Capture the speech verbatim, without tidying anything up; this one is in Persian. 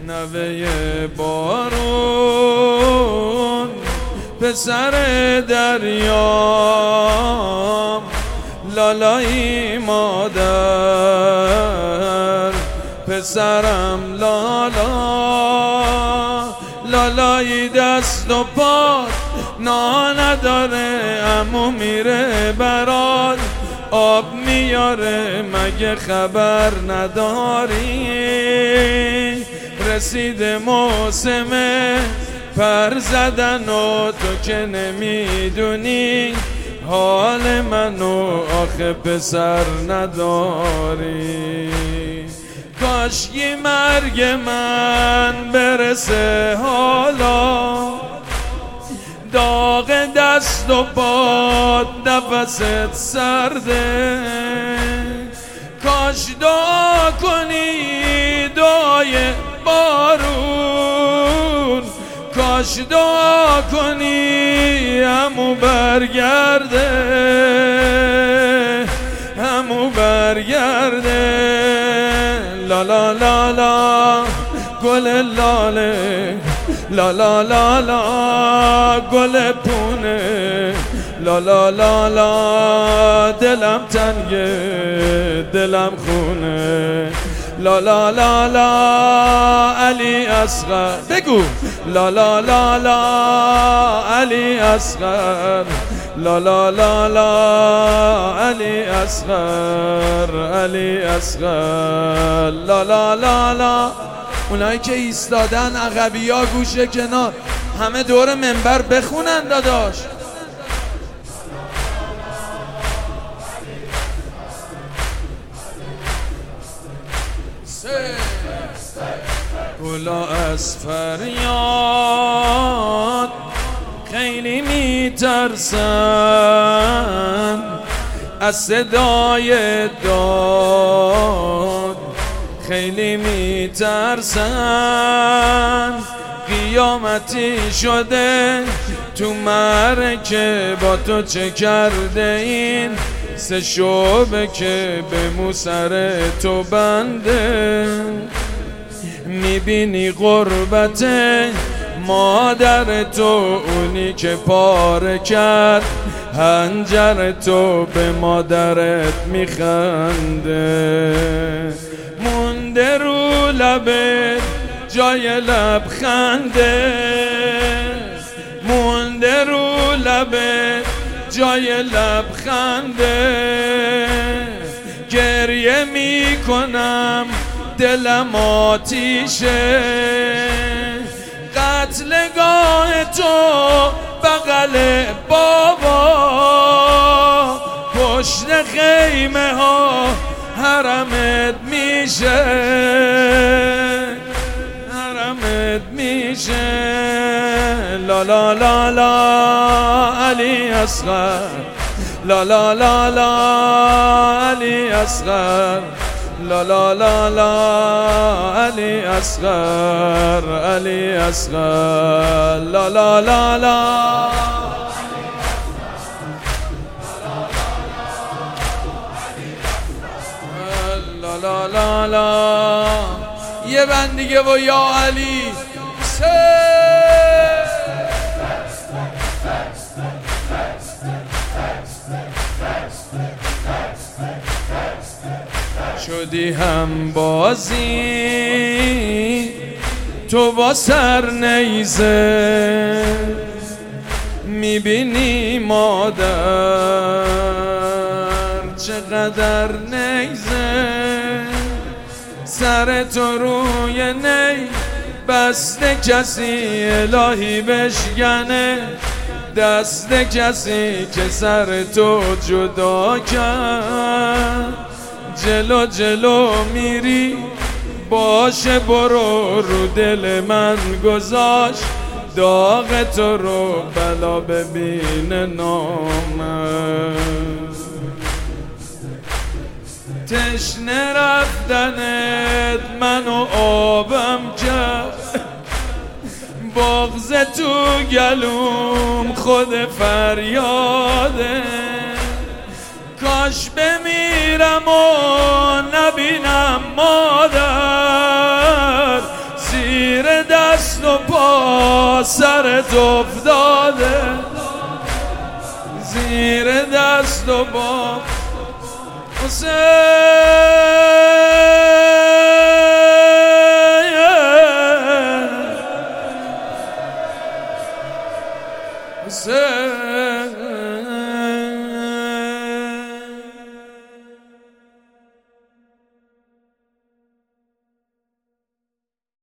نوه بارون پسر دریام لالایی مادر پسرم لالا لالایی دست و پا نا نداره امو میره برات آب میاره مگه خبر نداری رسید موسم پر زدن و تو که نمیدونی حال منو آخه پسر نداری کاشکی مرگ من برسه حالا داغ دست و پات نفست سرده کاش دعا کنی دعای بارون کاش دعا کنی همو برگرده همو برگرده لا لا لا لا گل لاله لا لا لا لا گل پونه لا لا لا لا دلم تنگه دلم خونه لا لا لا لا علی اصغر بگو لا لا لا لا علی اصغر لا لا لا لا علی اصغر علی اصغر لا لا لا لا اونایی که ایستادن عقبی ها گوشه کنار همه دور منبر بخونن داداش گلا از فریاد خیلی میترسن از صدای داد خیلی میترسن قیامتی شده تو مرکه با تو چه کرده این سه شعبه که به مو سر تو بنده میبینی غربت مادر تو اونی که پاره کرد هنجر تو به مادرت میخنده مونده رو لبت جای لبخنده مونده رو لبت جای لبخنده گریه میکنم دلم آتیشه قتلگاه تو بغل بابا پشت خیمه ها حرمت میشه حرمت میشه لا لا لا لا علی اصغر لا لا لا لا علی اصغر لا لا لا لا علی اصغر علی اصغر لا لا لا لا لا لا لا لا یه بند دیگه و یا علی شدی هم بازی تو با سر نیزه میبینی مادر چقدر نیزه سر تو روی نی بسته کسی الهی بشکنه دست کسی که سر تو جدا کرد جلو جلو میری باشه برو رو دل من گذاشت داغ تو رو بلا ببین نامم تشنه رفتنت منو آبم کرد بغض تو گلوم خود فریاده کاش بمیرم و نبینم مادر با سرت افتاده زیر دست و با حسین